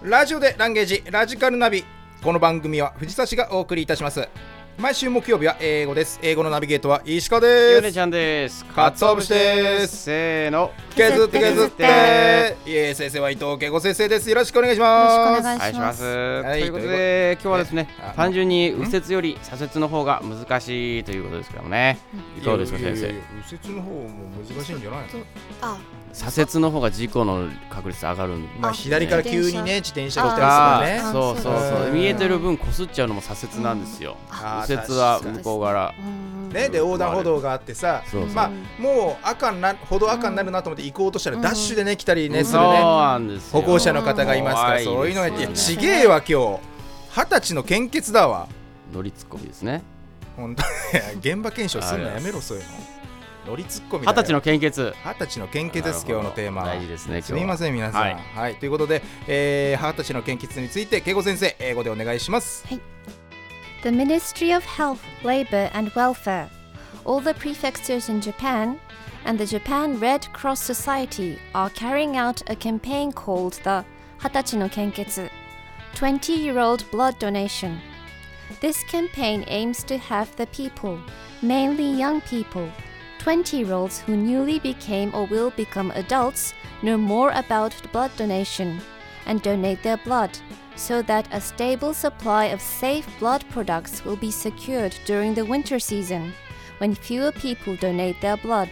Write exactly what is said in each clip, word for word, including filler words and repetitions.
ラジオでランゲージラジカルナビ。この番組は藤差がお送りいたします。毎週木曜日は英語です。英語のナビゲートは石川です。 ヨネちゃんです。 かつお節です。 せーの、 削って削ってイエー先生は伊藤敬吾先生です。よろしくお願いします。 よろしくお願いします。 はい、ということで今日はですね、単純に右折より左折の方が難しいということですけどもね、いかがですか先生。 右折の方も難しいんじゃないの？ あ、 左折の方が事故の確率上がるんで、 まあ、左から急にね自転車が来たりするね。 そうそうそう、見えてる分こすっちゃうのも左折なんですよ。右折は向こう側ね、で横断歩道があってさ、 そうそう、 まあもう赤な歩道赤になるなと思って行こうとしたらダッシュでね来たりねするね、 そうなんですよ。 歩行者の方がいますから、そういうのがいて、ちげえわ今日二十歳の献血だわ。 乗りツッコミですね。 本当現場検証するのやめろそういうの。乗りツッコミだよ。 二十歳の献血。 二十歳の献血です。今日のテーマ。 大事ですね。今日すみません皆さん。はい、はい、ということで、えー、二十歳の献血について敬吾先生英語でお願いします。 はい。The Ministry of Health, Labor and Welfare, all the prefectures in Japan, and the Japan Red Cross Society are carrying out a campaign called the 二十歳の献血 twenty-year-old blood donation. This campaign aims to have the people, mainly young people, twenty-year-olds who newly became or will become adults, know more about blood donation and donate their blood.So that a stable supply of safe blood products will be secured during the winter season, when fewer people donate their blood.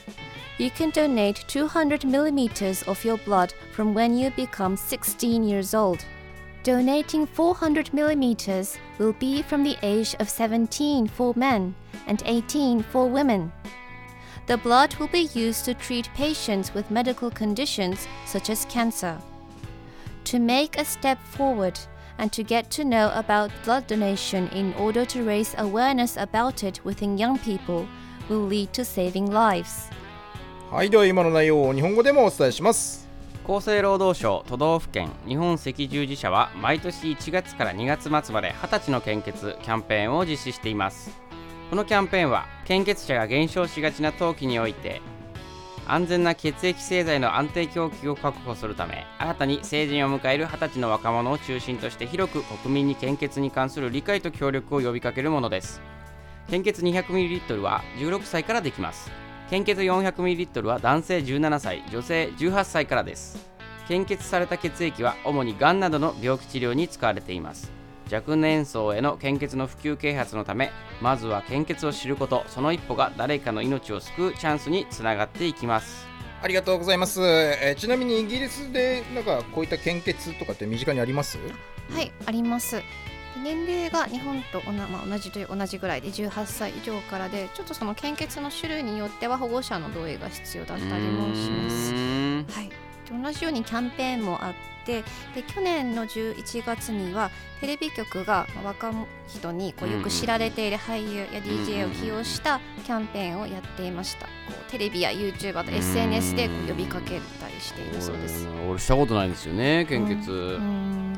You can donate two hundred millimeters of your blood from when you become sixteen years old. Donating four hundred millimeters will be from the age of seventeen for men and eighteen for women. The blood will be used to treat patients with medical conditions such as cancer.To make a step forward and to get to know about blood donation in order to raise awareness about it within young people will lead to saving lives. はい、では今の内容を日本語でもお伝えします。 厚生労働省都道府県日本赤十字社は毎年いちがつからにがつ末まで二十歳の献血キャンペーンを実施しています。このキャンペーンは献血者が減少しがちな冬季において安全な血液製剤の安定供給を確保するため、新たに成人を迎える二十歳の若者を中心として広く国民に献血に関する理解と協力を呼びかけるものです。献血 にひゃくミリリットル はじゅうろくさいからできます。献血 よんひゃくミリリットル は男性じゅうななさい、女性じゅうはっさいからです。献血された血液は主にがんなどの病気治療に使われています。若年層への献血の普及啓発のため、まずは献血を知ること、その一歩が誰かの命を救うチャンスにつながっていきます。 ありがとうございます。えー、ちなみにイギリスでなんかこういった献血とかって身近にあります？ はい、あります。年齢が日本とおな、まあ、同じという同じぐらいでじゅうはっさい以上からで、ちょっとその献血の種類によっては保護者の同意が必要だったりもします。はい。同じようにキャンペーンもあって、で去年のじゅういちがつにはテレビ局が若人にこうよく知られている俳優や ディージェー を起用したキャンペーンをやっていました。こうテレビや YouTuber と エスエヌエス でこう呼びかけたりしているそうです。 俺したことないんですよね、献血。うんうん、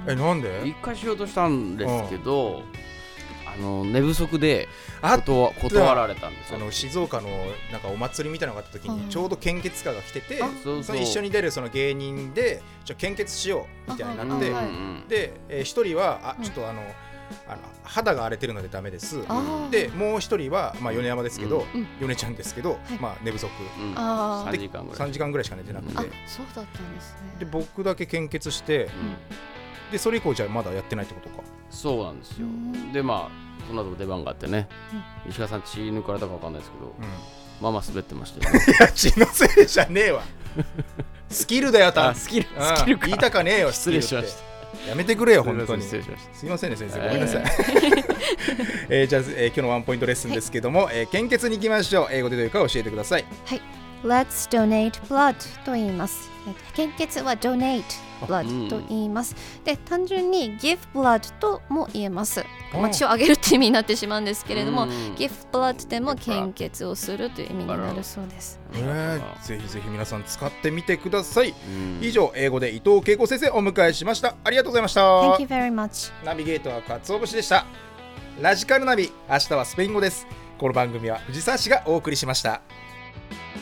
え、なんで？ 一回しようとしたんですけど、あの寝不足で断断られたんですよ。 あの静岡のなんかお祭りみたいなのがあった時にちょうど献血カーが来てて、 そうそう、 その一緒に出るその芸人でちょ献血しようみたいになって、で一、えー、人はあちょっとあの、あの肌が荒れてるのでダメです。でもう一人はまあ米山ですけど、うん、米ちゃんですけど、はい、まあ寝不足、うん、 あさんじかんぐらいさんじかんぐらいしか寝てなくて、 あ、そうだったんですね。 で僕だけ献血して、うん、でそれ以降じゃまだやってないってことか。 そうなんですよ。でまあその後出番があってね、うん、石川さん血抜かれたか分かんないですけど、うん、まあまあ滑ってましたよね。 いや血のせいじゃねえわ。スキルだよ、たスキルスキルか言いたかねえよ。 失礼しました。 やめてくれよ本当に。 失礼しました。 すいませんね先生、ごめんなさい。えー、じゃあ、えー、今日のワンポイントレッスンですけども、はい、えー、献血に行きましょう。英語でどういうか教えてください。 はい、Let's donate blood と言います。献血は donate blood と言います。で、単純に give blood とも言えます。まあ、血をあげるって意味になってしまうんですけれども、give blood でも献血をするという意味になるそうです。 えー、ぜひぜひ皆さん使ってみてください。以上、英語で伊藤敬吾先生お迎えしました。ありがとうございました。 Thank you very much。 ナビゲートはかつお節でした。ラジカルナビ、明日はスペイン語です。この番組は藤沢市がお送りしました。